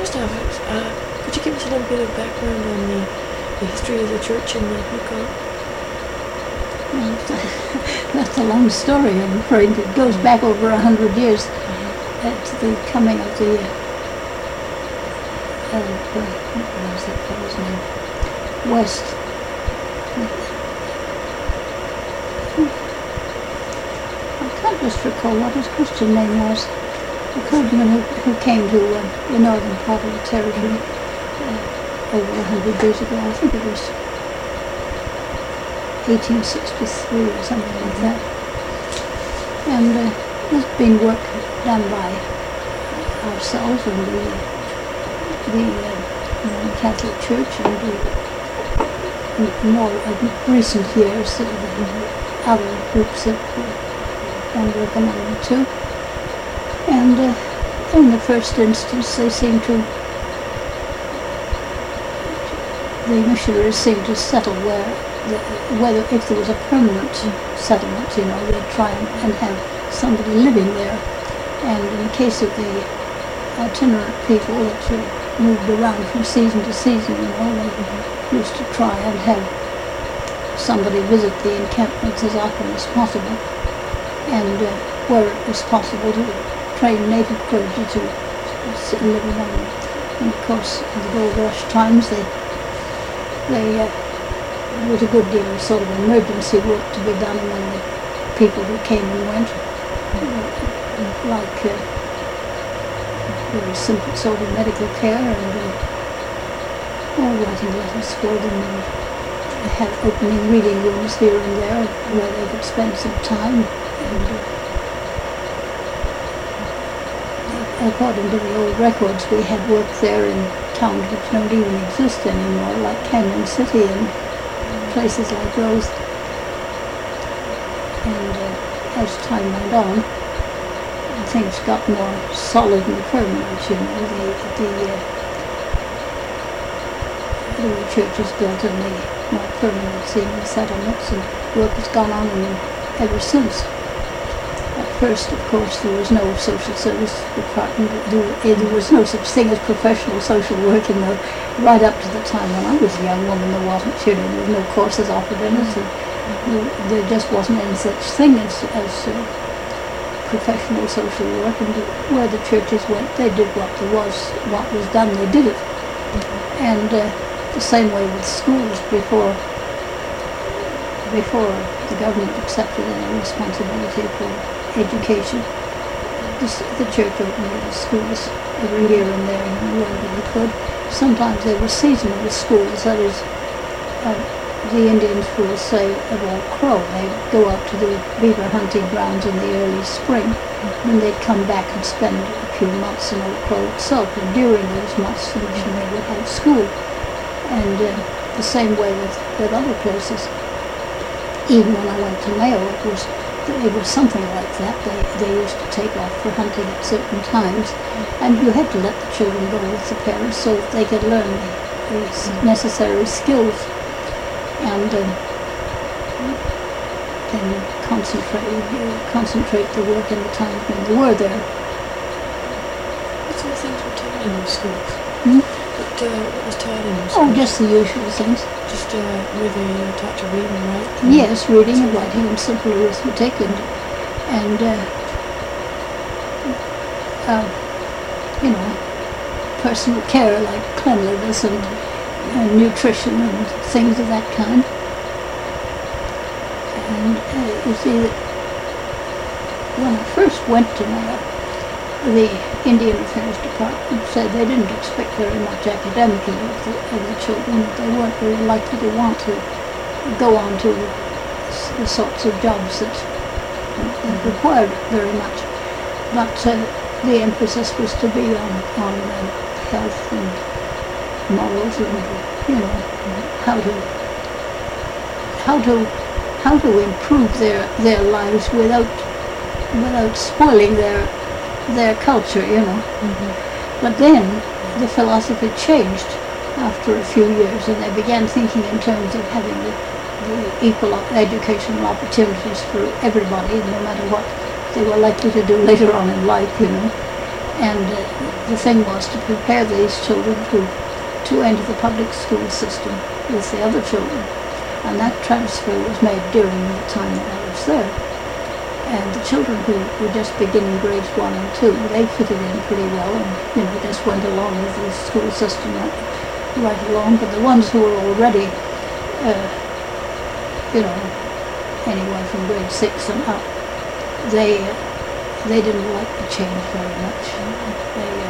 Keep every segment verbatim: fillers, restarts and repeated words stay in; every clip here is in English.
first off, uh, could you give us a little bit of background on the, the history of the church in the Yukon? Well, that's a long story, I'm afraid. It goes back over a hundred years uh, to the coming of the uh, of, uh, what was that fellow's name? West. I can't just recall what his Christian name was. A clergyman who, who came to uh, the northern part of the territory uh, over a hundred years ago. I think it was eighteen sixty-three or something like that. And uh, there's been work done by ourselves and the, the uh, Catholic Church and the more uh, recent years uh, other groups that have done work among them too. And uh, in the first instance they seem to, the missionaries seem to settle where, the, whether if there was a permanent settlement, you know, they'd try and, and have somebody living there. And in the case of the itinerant people that uh, moved around from season to season, you know, they used to try and have somebody visit the encampments as often as possible, and uh, where it was possible to train native clergy to sit and live among them. And of course, in the gold rush times, they, they, uh, there was a good deal of sort of emergency work to be done among the people who came and went, uh, like uh, very simple sort of medical care and uh, all writing letters for them, and have opening reading rooms here and there where they could spend some time. And, uh, according to the old records, we had work there in towns which don't even exist anymore, like Canyon City and places like those. And uh, as time went on, things got more solid and permanent, you know. The, the, uh, the churches built in the more permanent senior settlements, and work has gone on in them ever since. At first, of course, there was no social service department. There, there was no such thing as professional social work in the, right up to the time when I was a young woman. There wasn't, you know, there were no courses offered in it. There, there just wasn't any such thing as, as uh, professional social work. And where the churches went, they did what there was, what was done, they did it. And uh, the same way with schools before, before the government accepted any responsibility for education. This, the church opened little schools every here and there wherever they could. Sometimes they were seasonal schools, that is, uh, the Indians will say at Old Crow, they'd go out to the beaver hunting grounds in the early spring, and they'd come back and spend a few months in Old Crow itself, and during those months the missionary would have school. And uh, the same way with, with other places. Even when I went to Mayo, it was it was something like that. They they used to take off for hunting at certain times, and you had to let the children go with the parents so that they could learn the, the necessary skills, and um, then concentrate concentrate the work in the times when they were there. What sort of things were taught in those schools? Hmm? What, uh, what was taught in those Oh, schools? just the usual things. Just uh, were they uh, taught to read and write? Yes, reading and writing and simple arithmetic and, and uh, uh, you know, personal care like cleanliness and, and nutrition and things of that kind. And uh, you see that when I first went to Mayo, the Indian Affairs Department said they didn't expect very much academically of the, of the children, that they weren't very likely to want to go on to the sorts of jobs that, that required very much. But uh, the emphasis was to be on, on uh, health and morals and, you know, how to how to how to improve their, their lives without without spoiling their their culture, you know. Mm-hmm. But then the philosophy changed after a few years, and they began thinking in terms of having the, the equal educational opportunities for everybody, no matter what they were likely to do later on in life, you know. And uh, the thing was to prepare these children to, to enter the public school system with the other children. And that transfer was made during the time that I was there. And the children who were just beginning grades one and two, they fitted in pretty well and, you know, just went along with the school system right, right along. But the ones who were already, uh, you know, anywhere from grade six and up, they uh, they didn't like the change very much. They uh,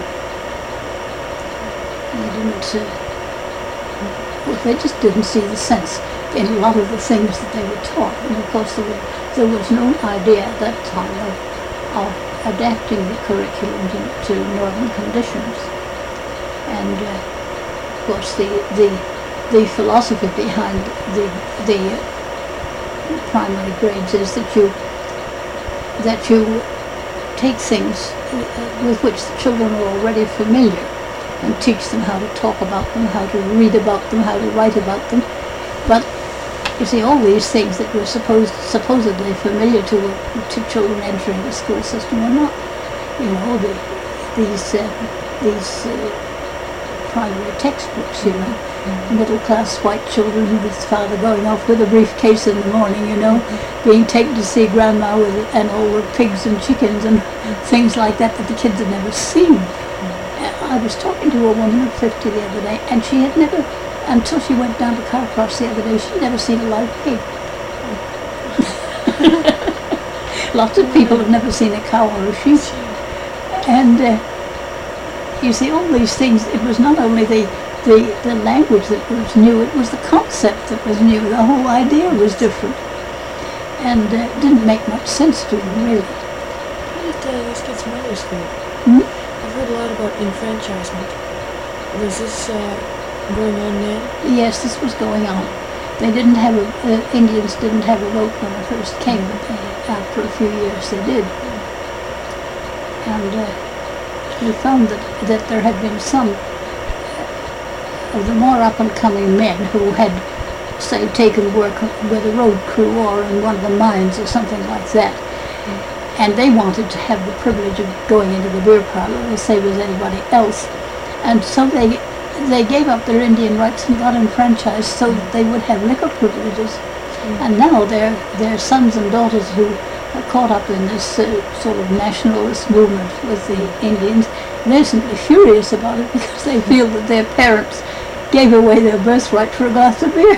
they didn't. Uh, well, they just didn't see the sense in a lot of the things that they were taught. And of course, there, were, there was no idea at that time of, of adapting the curriculum to, to northern conditions. And uh, of course, the the the philosophy behind the the primary grades is that you that you take things with which the children are already familiar and teach them how to talk about them, how to read about them, how to write about them. But you see, all these things that were supposed supposedly familiar to to children entering the school system are not. You know, the, these uh, these uh, primary textbooks. You know, mm-hmm. middle-class white children with father going off with a briefcase in the morning. You know, mm-hmm. being taken to see grandma with and all the pigs and chickens and mm-hmm. things like that that the kids had never seen. Mm-hmm. I was talking to a woman of fifty the other day, and she had never. Until she went down to Carcross the other day, she'd never seen a live pig. Lots of people have never seen a cow or a sheep. And uh, you see, all these things, it was not only the, the, the language that was new, it was the concept that was new. The whole idea was different. And uh, it didn't make much sense to them, really. How did uh, these kids' mothers feel? Hmm? I've heard a lot about enfranchisement. Was this... Uh, going on then? Yes, this was going on. They didn't have a, uh, Indians didn't have a vote when I first came, but they, after a few years they did. And uh, we found that, that there had been some of the more up-and-coming men who had, say, taken work with a road crew or in one of the mines or something like that. Mm. And they wanted to have the privilege of going into the beer parlor the same as anybody else. And so they They gave up their Indian rights and got enfranchised so that they would have liquor privileges. Mm. And now their their sons and daughters who are caught up in this uh, sort of nationalist movement with the Indians, they're simply furious about it because they feel that their parents gave away their birthright for a glass of beer.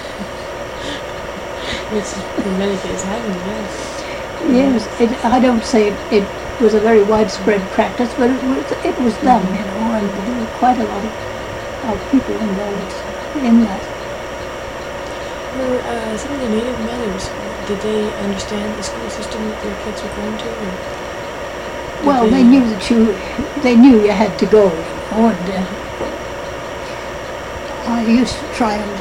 Which in many cases happened, yes. Yes, it, I don't say it, it was a very widespread practice, but it was, it was done, you know, and there were quite a lot of of people involved in that. Were uh, some of the native mothers, did they understand the school system that their kids were going to? Or well, they, they knew that you, they knew you had to go, you know, and uh, I used to try and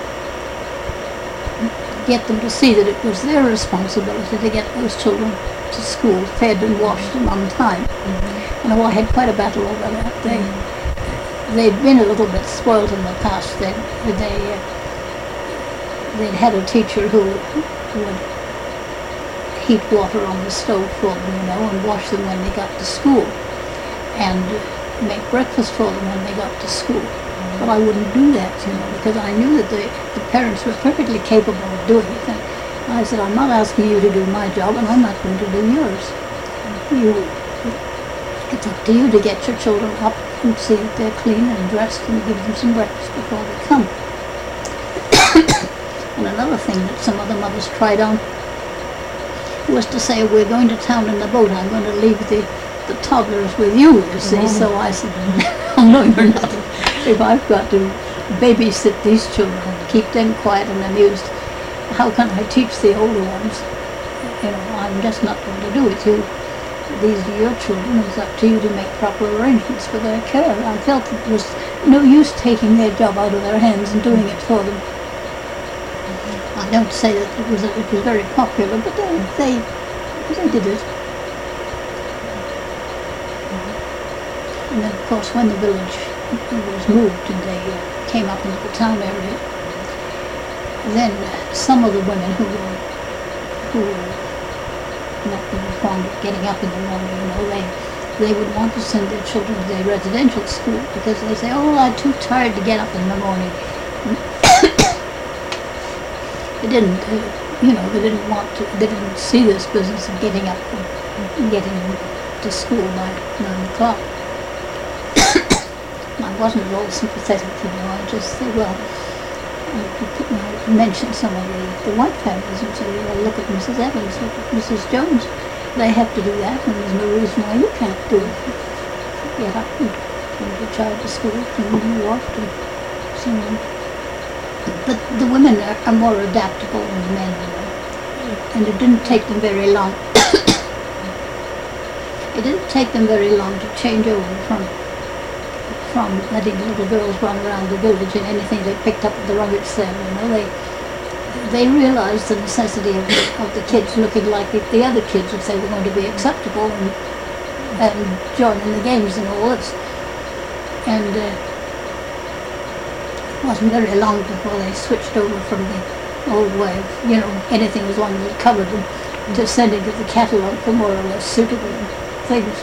get them to see that it was their responsibility to get those children to school, fed and washed and on time. Mm-hmm. You know, I had quite a battle over that. They, mm-hmm. They'd been a little bit spoiled in the past. They, they, uh, they'd had a teacher who would heat water on the stove for them, you know, and wash them when they got to school, and make breakfast for them when they got to school. Mm-hmm. But I wouldn't do that, you know, because I knew that the, the parents were perfectly capable of doing it. And I said, I'm not asking you to do my job, and I'm not going to do yours. Mm-hmm. You, it's up to you to get your children up and see that they're clean and dressed and give them some breakfast before they come. And another thing that some other mothers tried on was to say, we're going to town in the boat, I'm going to leave the, the toddlers with you, you see. Mm-hmm. So I said, oh, no, you're not. If I've got to babysit these children and keep them quiet and amused, how can I teach the older ones? You know, I'm just not going to do it. You, these are your children, it's up to you to make proper arrangements for their care. I felt it was no use taking their job out of their hands and doing it for them. Mm-hmm. I don't say that it was, it was very popular, but they, they, they did it. Mm-hmm. And then, of course, when the village was moved and they uh, came up into the town area, then uh, some of the women who were, who were not really fond of getting up in the morning, you know, they, they would want to send their children to a residential school because they say, oh, I'm too tired to get up in the morning. They didn't, uh, you know, they didn't want to, they didn't see this business of getting up and getting to school by nine o'clock. I wasn't at all sympathetic, you know, I just said, well, I mentioned some of the, the white families and say, well, look at Missus Evans, look at Missus Jones. They have to do that, and there's no reason why you can't do it. Get up and send your child to school, and you walk and so on. But the women are, are more adaptable than the men, you know. And it didn't take them very long. It didn't take them very long to change over from from letting the little girls run around the village and anything they picked up at the rummage sale, you know. They they realized the necessity of the, of the kids looking like the, the other kids if they were going to be acceptable and, and joining the games and all this. And uh, it wasn't very long before they switched over from the old way of, you know, anything as long as it covered them, to sending to the catalogue for more or less suitable things.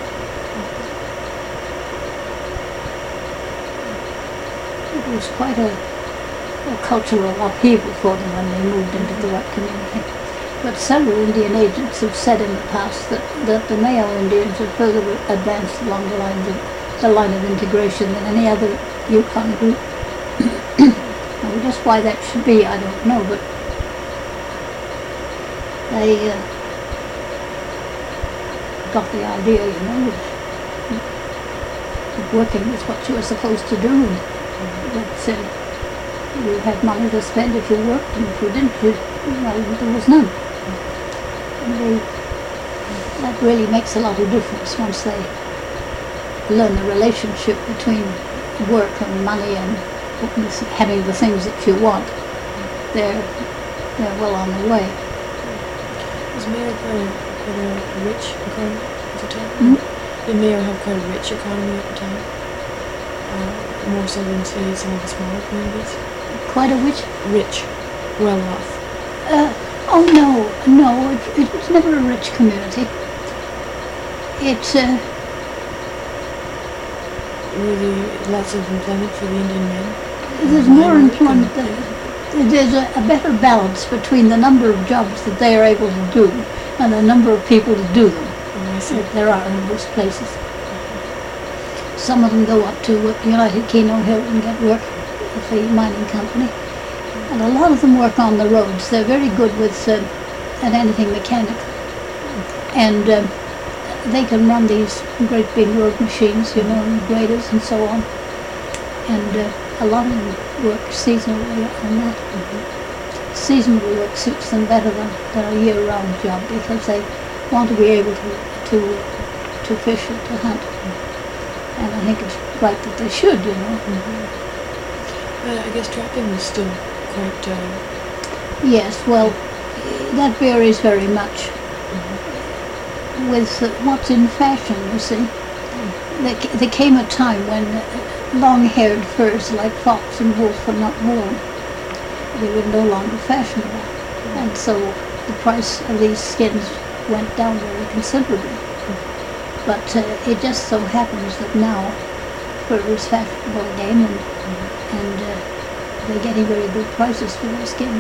It was quite a, a cultural upheaval for them when they moved into the white community. But several Indian agents have said in the past that, that the Mayo Indians are further advanced along the line of, the line of integration than any other Yukon group. And just why that should be, I don't know, but they uh, got the idea, you know, of, of working with what you were supposed to do. And that uh, you had money to spend if you worked, and if you didn't, you, well, there was none. And they, that really makes a lot of difference once they learn the relationship between work and money and having the things that you want. They're, they're well on the way. Was Mayo quite a, quite a rich economy at the time? Mm-hmm. Did Mayo have quite a rich economy at the time? Uh, more so than, say, some of the smaller communities? Quite a rich? Rich. Well off. Uh, oh no, no, it, it was never a rich community. It's, uh... really lots of employment for the Indian men? There's more employment than... There's a, a better balance between the number of jobs that they are able to do and the number of people to do them. Oh, I see. That there are in most places. Some of them go up to United Keno Hill and get work with the mining company. And a lot of them work on the roads. They're very good with uh, at anything mechanical. And um, they can run these great big road machines, you know, and graders and so on. And uh, a lot of them work seasonally on that. Mm-hmm. Seasonal work suits them better than, than a year-round job because they want to be able to to, to fish and to hunt. Mm-hmm. And I think it's right that they should, you know. Mm-hmm. uh, I guess trapping was still quite... Uh... Yes, well, that varies very much. Mm-hmm. With uh, what's in fashion, you see. Mm-hmm. There, there came a time when uh, long-haired furs like fox and wolf were not worn. They were no longer fashionable. Mm-hmm. And so the price of these skins went down very considerably. Mm-hmm. But uh, it just so happens that now fur is fashionable again, and, mm-hmm. and uh, they're getting very good prices for those skins.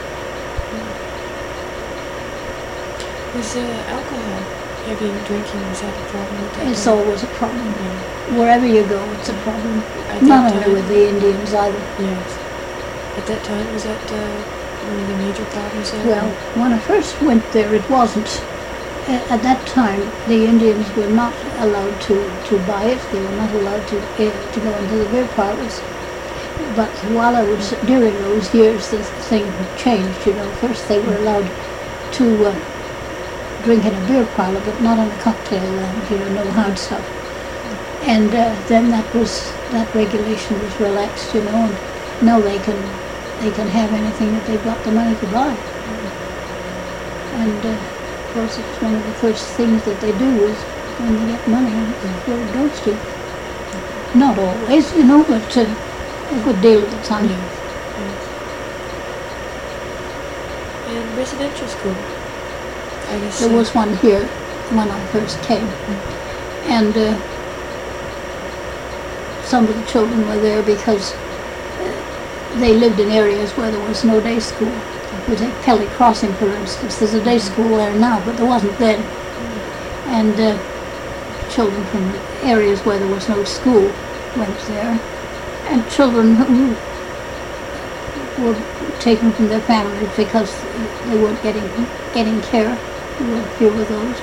Mm-hmm. Was uh, alcohol, heavy drinking, was that a problem at that It's time? always a problem. Yeah. Wherever you go, it's a problem. At Not that only time- with the Indians either. Yes. At that time, was that uh, one of the major problems there? Well, when I first went there, it wasn't. A- At that time, the Indians were not allowed to, to buy it. They were not allowed to uh, to go into the beer parlors. But while I was during those years, the thing changed. You know, first they were allowed to uh, drink in a beer parlor, but not in a cocktail lounge. You know, no hard stuff. And uh, then that was that regulation was relaxed. You know, and now they can they can have anything that they've got the money to buy. And uh, of course, it's one of the first things that they do is when they get money, and it's where it goes to. Not always, you know, but uh, a good deal of the time. Yeah. Yeah. And residential school, I guess. There uh, was one here when I first came. And uh, some of the children were there because uh, they lived in areas where there was no day school. We take Pelly Crossing, for instance. There's a day school there now, but there wasn't then. And uh, children from areas where there was no school went there. And children who were taken from their families because they weren't getting getting care. There were a few of those.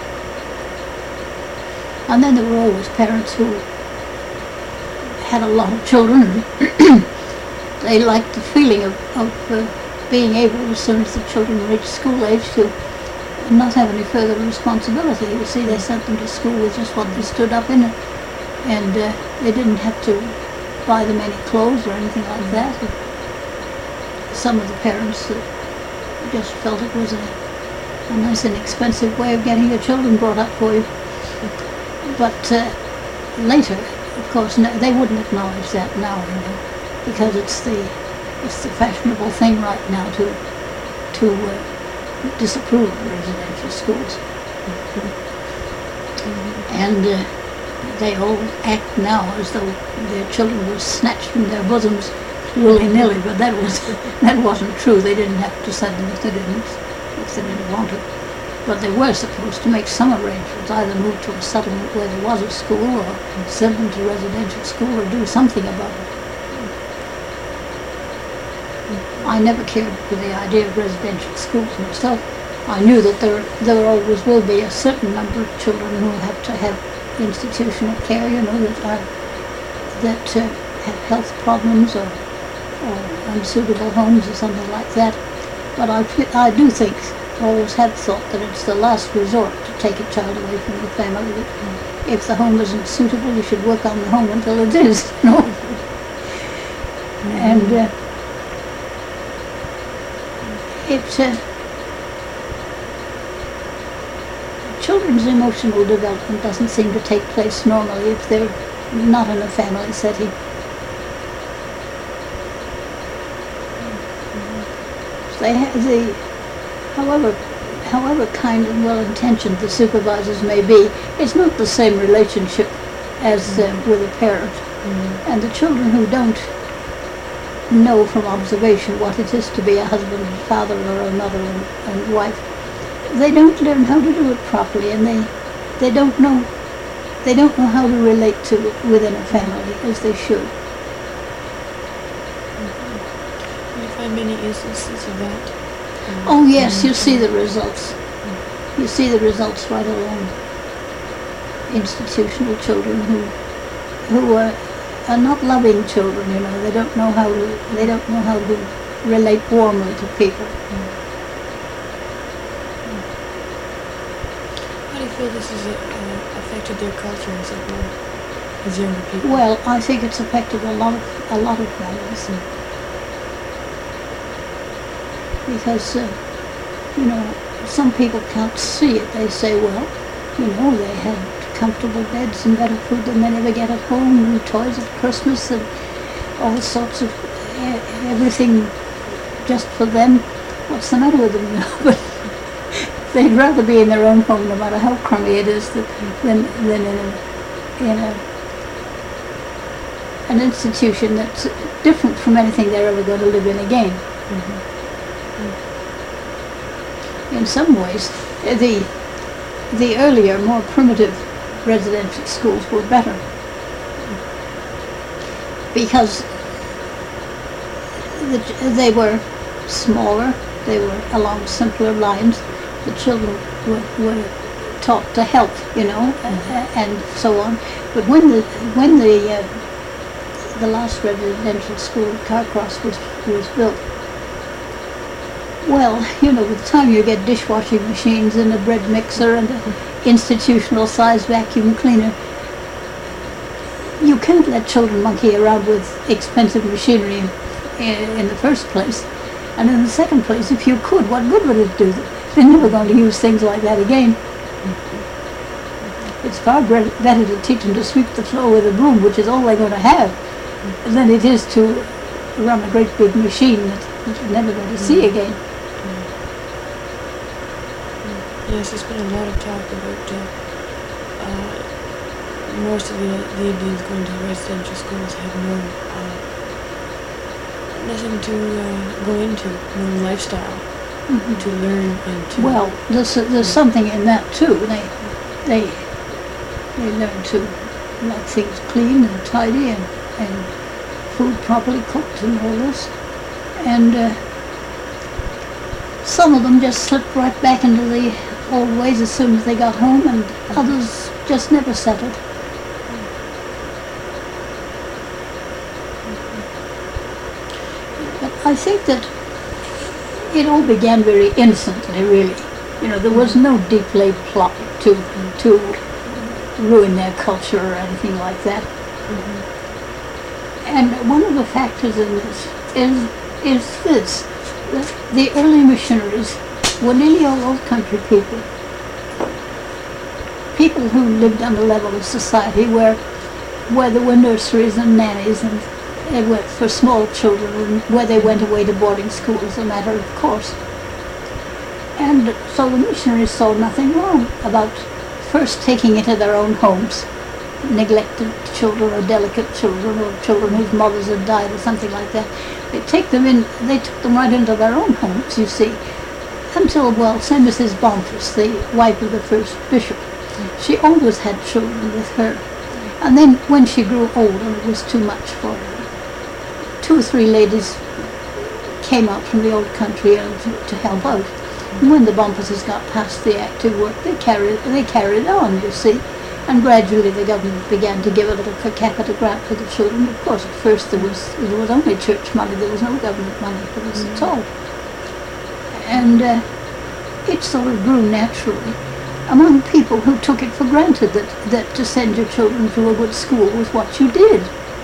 And then there were always parents who had a lot of children. They liked the feeling of, of uh, being able, as soon as the children reached school age, to not have any further responsibility. You see, they sent them to school with just what they stood up in, and uh, they didn't have to buy them any clothes or anything like that. Some of the parents uh, just felt it was a, a nice inexpensive way of getting your children brought up for you. But uh, later, of course, no, they wouldn't acknowledge that now, you know, because it's the it's the fashionable thing right now to to uh, disapprove of residential schools, mm-hmm. and uh, they all act now as though their children were snatched from their bosoms willy-nilly. But that was that wasn't true. They didn't have to send them if they didn't if they didn't want it. But they were supposed to make some arrangements, either move to a settlement where there was a school, or send them to residential school, or do something about it. I never cared for the idea of residential schools myself. I knew that there there always will be a certain number of children who will have to have institutional care, you know, that are, that uh, have health problems, or, or unsuitable homes or something like that. But I, I do think, always have thought, that it's the last resort to take a child away from the family. That if the home isn't suitable, you should work on the home until it is, you know. Mm-hmm. And uh, it, uh, children's emotional development doesn't seem to take place normally if they're not in a family setting. Mm-hmm. They have the However, however kind and well-intentioned the supervisors may be, it's not the same relationship as uh, with a parent. Mm-hmm. And the children who don't know from observation what it is to be a husband and father, or a mother and, and wife, they don't learn how to do it properly, and they they don't know they don't know how to relate to it within a family as they should. Mm-hmm. Do you find many instances of that? Oh yes, you see the results. You see the results right along. Institutional children who who are, are not loving children, you know. They don't know how to they don't know how to relate warmly to people. How do you feel this has uh, affected their culture as a whole, as younger people? Well, I think it's affected a lot of a lot of families. Because, uh, you know, some people can't see it. They say, well, you know, they had comfortable beds and better food than they ever get at home, and toys at Christmas, and all sorts of uh, everything just for them. What's the matter with them? You know? But they'd rather be in their own home, no matter how crummy it is, than than, than in a in a an institution that's different from anything they're ever going to live in again. Mm-hmm. In some ways, the the earlier, more primitive residential schools were better, because the, they were smaller, they were along simpler lines. The children were, were taught to help, you know, mm-hmm. and so on. But when the when the uh, the last residential school at Carcross was was built, well, you know, by the time you get dishwashing machines and a bread mixer and an institutional-sized vacuum cleaner, you can't let children monkey around with expensive machinery in, in the first place. And in the second place, if you could, what good would it do? They're never going to use things like that again. It's far better to teach them to sweep the floor with a broom, which is all they're going to have, than it is to run a great big machine that you're never going to see again. Yes, there's been a lot of talk about uh, uh, most of the, the Indians going to residential schools have no, uh, nothing to uh, go into, no lifestyle Mhm. to learn and to... Well, there's, there's something in that too. They, they, they learn to like things clean and tidy and, and food properly cooked and all this. And uh, some of them just slipped right back into the old ways as soon as they got home, and others just never settled. But I think that it all began very innocently, really. You know, there was no deep laid plot to to ruin their culture or anything like that. Mm-hmm. And one of the factors in this is is this: that the early missionaries were nearly all old country people, people who lived on a level of society where where there were nurseries and nannies and they went for small children, and where they went away to boarding school as a matter of course. And so the missionaries saw nothing wrong about first taking into their own homes neglected children or delicate children or children whose mothers had died or something like that. They take them in, they took them right into their own homes, you see, until, well, say Missus Bompas, the wife of the first bishop. She always had children with her. And then when she grew old and it was too much for her, two or three ladies came out from the old country and to, to help out. And when the Bompases got past the active work, they carried they carried on, you see. And gradually the government began to give a little per capita grant for the children. Of course, at first there was there was only church money. There was no government money for this mm-hmm. at all. And uh, it sort of grew naturally among people who took it for granted that, that to send your children to a good school was what you did.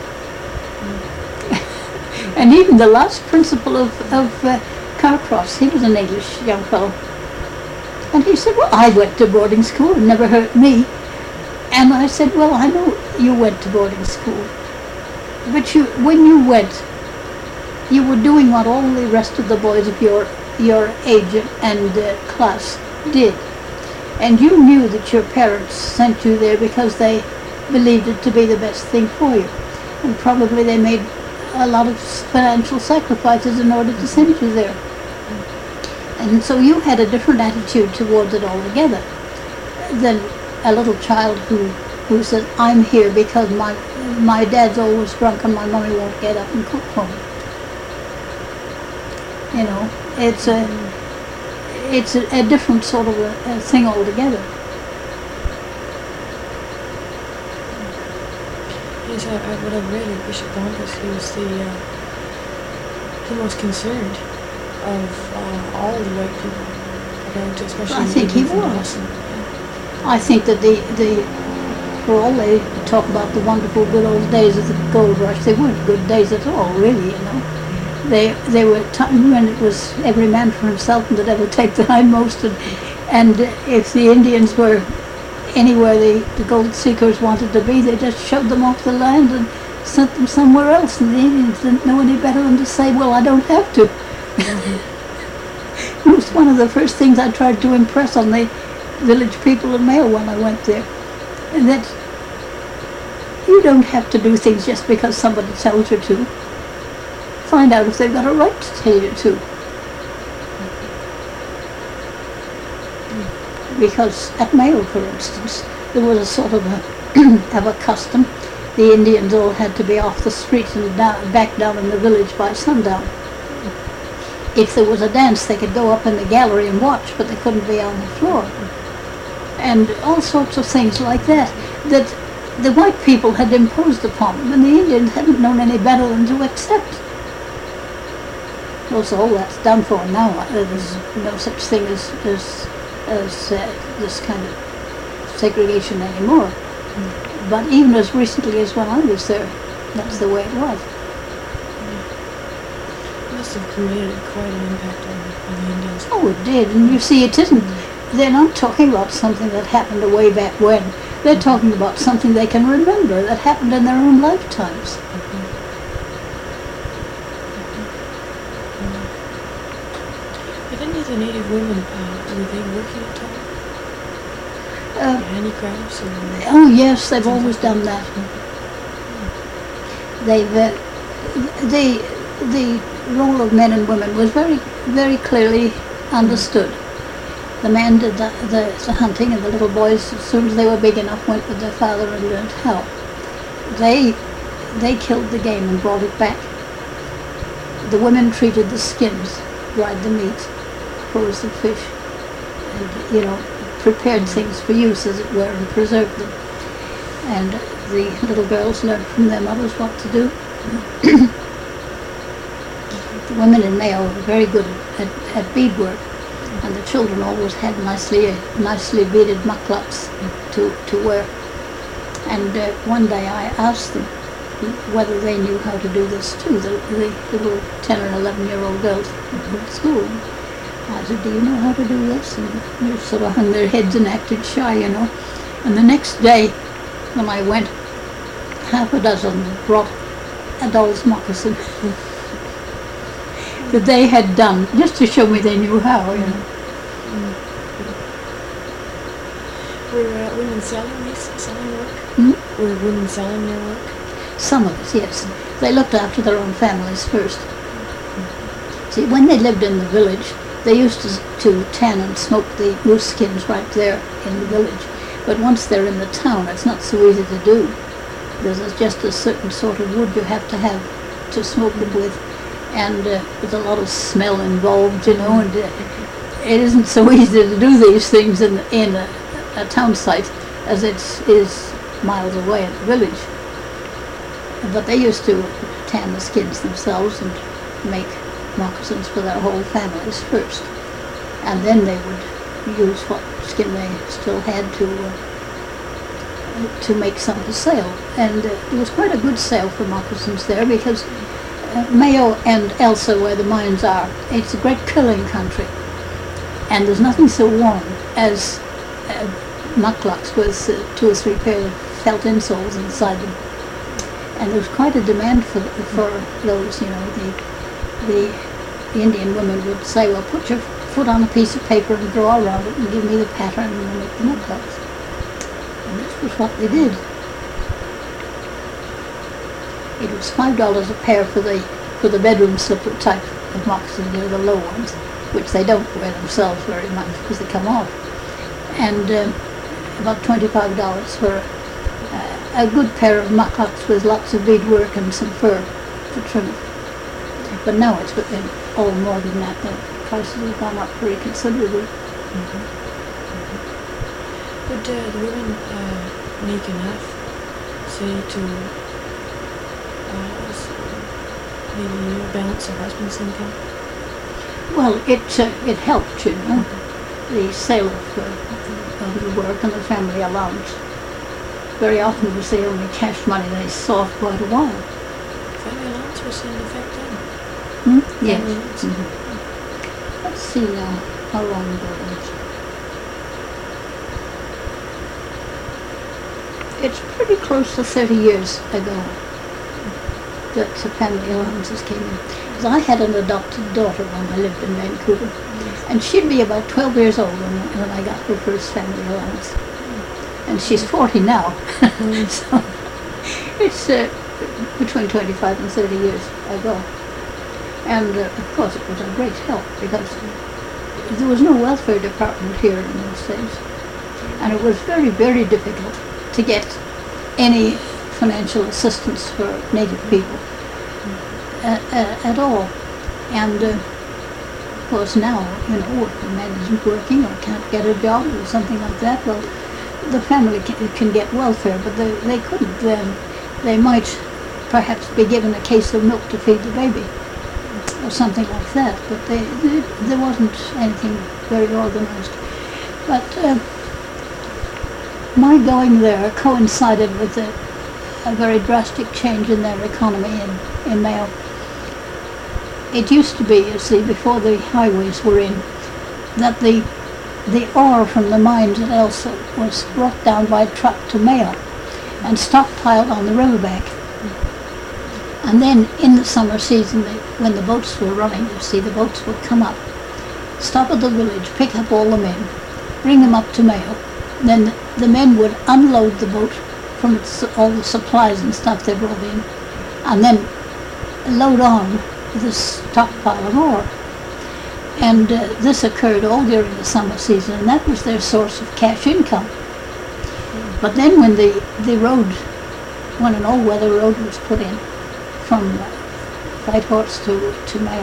And even the last principal of, of uh, Carcross, he was an English young fellow. And he said, well, I went to boarding school, it never hurt me. And I said, well, I know you went to boarding school. But you, when you went, you were doing what all the rest of the boys of your, your age and uh, class did. And you knew that your parents sent you there because they believed it to be the best thing for you. And probably they made a lot of financial sacrifices in order to send you there. And so you had a different attitude towards it altogether than a little child who, who says, I'm here because my, my dad's always drunk and my mommy won't get up and cook for me. You know, it's a, it's a, a different sort of a, a thing altogether. Yes, I, I, what I've read of Bishop Bompas, he was the, uh, the most concerned of uh, all the white people, about to, especially I think he was. I think that the, the, for all they talk about the wonderful good old days of the gold rush, they weren't good days at all, really, you know. They they were times when it was every man for himself and the devil take the hindmost, and, and if the Indians were anywhere the, the gold seekers wanted to be, they just shoved them off the land and sent them somewhere else, and the Indians didn't know any better than to say, well, I don't have to. It was one of the first things I tried to impress on the village people in Mayo when I went there, and that you don't have to do things just because somebody tells you to. Find out if they've got a right to tell you to. Because at Mayo, for instance, there was a sort of a, of a custom. The Indians all had to be off the street and down, back down in the village by sundown. If there was a dance, they could go up in the gallery and watch, but they couldn't be on the floor. And all sorts of things like that, that the white people had imposed upon them, and the Indians hadn't known any better than to accept. Well, so all that's done for now. There's no such thing as as, as uh, this kind of segregation anymore. Mm. But even as recently as when I was there, that's the way it was. It must have created quite an impact on, on the Indians. Oh, it did. And you see, it isn't. They're not talking about something that happened way back when. They're talking about something they can remember that happened in their own lifetimes. Did any of the native women, uh, were they working at all? Uh, handicrafts and oh yes, they've always done that. They've uh, the the role of men and women was very very clearly understood. The men did the, the, the hunting, and the little boys, as soon as they were big enough, went with their father and learned how. They they killed the game and brought it back. The women treated the skins, dried the meat, froze the fish, and, you know, prepared things for use, as it were, and preserved them. And the little girls learned from their mothers what to do. The women in Mayo were very good at, at, at beadwork, and the children always had nicely nicely beaded mucklucks to, to wear. And uh, one day I asked them whether they knew how to do this too, the, the little ten or eleven year old girls at school. I said, do you know how to do this? And they sort of hung their heads and acted shy, you know. And the next day when I went, half a dozen brought a doll's moccasin that they had done, just to show me they knew how, you know. Were uh, women selling these, selling work? Hmm? Were women selling their work? Some of us, yes. They looked after their own families first. See, when they lived in the village, they used to, to tan and smoke the moose skins right there in the village. But once they're in the town, it's not so easy to do. There's just a certain sort of wood you have to have to smoke them with, and uh, there's a lot of smell involved, you know, and uh, it isn't so easy to do these things in, in a, a town site as it is miles away in the village. But they used to tan the skins themselves and make moccasins for their whole families first. And then they would use what skin they still had to uh, to make some to sell. And uh, it was quite a good sale for moccasins there, because uh, Mayo and Elsa, where the mines are, it's a great killing country. And there's nothing so warm as uh, mucklucks with uh, two or three pairs of felt insoles inside them. And there was quite a demand for for those, you know. The, the the Indian women would say, well, put your foot on a piece of paper and draw around it and give me the pattern and we'll make the mucklucks. And this was what they did. It was five dollars a pair for the for the bedroom slipper type of moccasins, you know, the low ones, which they don't wear themselves very much because they come off. And um, about twenty-five dollars for a good pair of mucklucks with lots of beadwork and some fur to trim it. But now it's been all more than that. The prices have gone up very considerably. Mm-hmm. Mm-hmm. Would uh, the women uh, make enough, say, to uh, maybe balance their husband's income? Well, it uh, it helped, you know, mm-hmm. the sale of, uh, of the work and the family allowance. Very often it was the only cash money they saw for quite a while. Family allowance was in effect then? Hmm? Yes. Mm-hmm. Let's see now how long ago it is. It's pretty close to thirty years ago that the family allowances came in. Because I had an adopted daughter when I lived in Vancouver, yes. And she'd be about twelve years old when, when I got her first family allowance. And she's forty now, so it's uh, between twenty-five and thirty years ago. And uh, of course it was a great help, because there was no welfare department here in those days. And it was very, very difficult to get any financial assistance for Native people uh, uh, at all. And uh, of course now, you know, if a man isn't working or can't get a job or something like that, well, the family can, can get welfare, but they, they couldn't then. They might perhaps be given a case of milk to feed the baby or something like that, but they, they, there wasn't anything very organized. But uh, my going there coincided with a, a very drastic change in their economy in, in Mayo. It used to be, you see, before the highways were in, that the The ore from the mines at Elsa was brought down by truck to Mayo and stockpiled on the riverbank. And then in the summer season, they, when the boats were running, you see, the boats would come up, stop at the village, pick up all the men, bring them up to Mayo, then the men would unload the boat from its, all the supplies and stuff they brought in, and then load on this stockpile of ore. And uh, this occurred all during the summer season, and that was their source of cash income. But then when the, the road, when an all-weather road was put in from uh, Whitehorse to, to Mayo,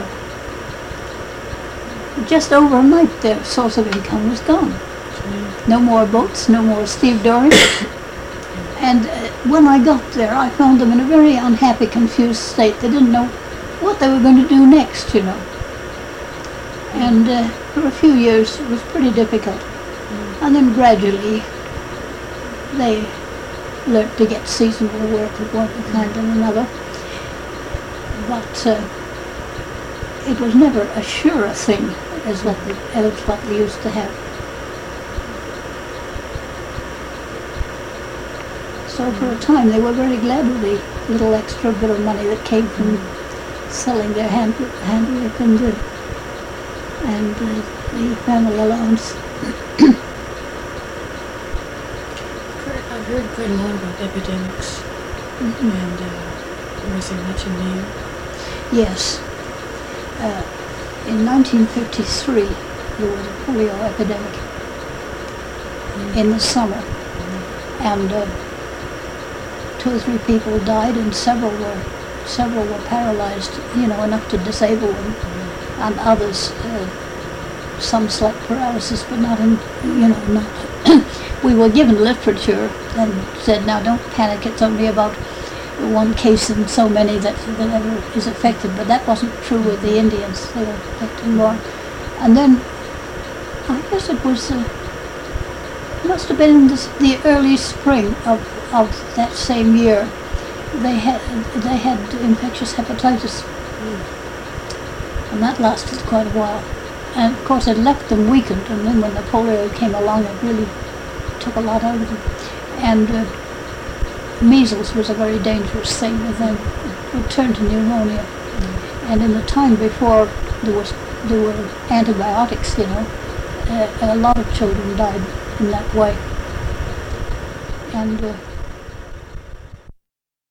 just overnight their source of income was gone. Mm. No more boats, no more stevedores. And uh, when I got there, I found them in a very unhappy, confused state. They didn't know what they were going to do next, you know. And uh, for a few years it was pretty difficult. Mm. And then gradually they learnt to get seasonal work of one kind and another. But uh, it was never a sure thing as what they, as what they used to have. So for a time they were very glad with the little extra bit of money that came from selling their hand, handwork and the, and uh, the family allowance. I've heard quite a lot about epidemics. Mm-hmm. And uh, was there much in Mayo? Yes. Uh, in nineteen fifty-three there was a polio epidemic mm-hmm. in the summer. Mm-hmm. And uh, two or three people died, and several were several were paralyzed, you know, enough to disable them, mm-hmm. and others, uh, some slight paralysis, but not in, you know, not. We were given literature and said, now don't panic, it's only about one case in so many that, that ever is affected, but that wasn't true with the Indians. They were affected more. And then, I guess it was, uh, must have been in the, the early spring of of that same year, they had they had infectious hepatitis, mm. and that lasted quite a while. And of course, it left them weakened. And then when the polio came along, it really took a lot out of them. And uh, measles was a very dangerous thing with them. It would turn to pneumonia. Mm. And in the time before there was there were antibiotics, you know, uh, a lot of children died in that way. And uh,